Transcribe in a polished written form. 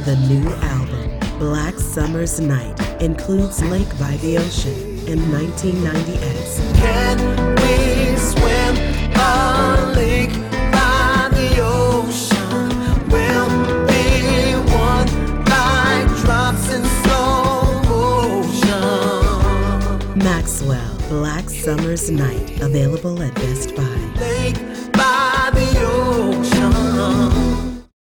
The new album, Black Summer's Night, includes Lake by the Ocean and 1990X. Can we swim a lake by the ocean? We'll be one like drops in slow motion. Maxwell, Black Summer's Night, available at Best Buy.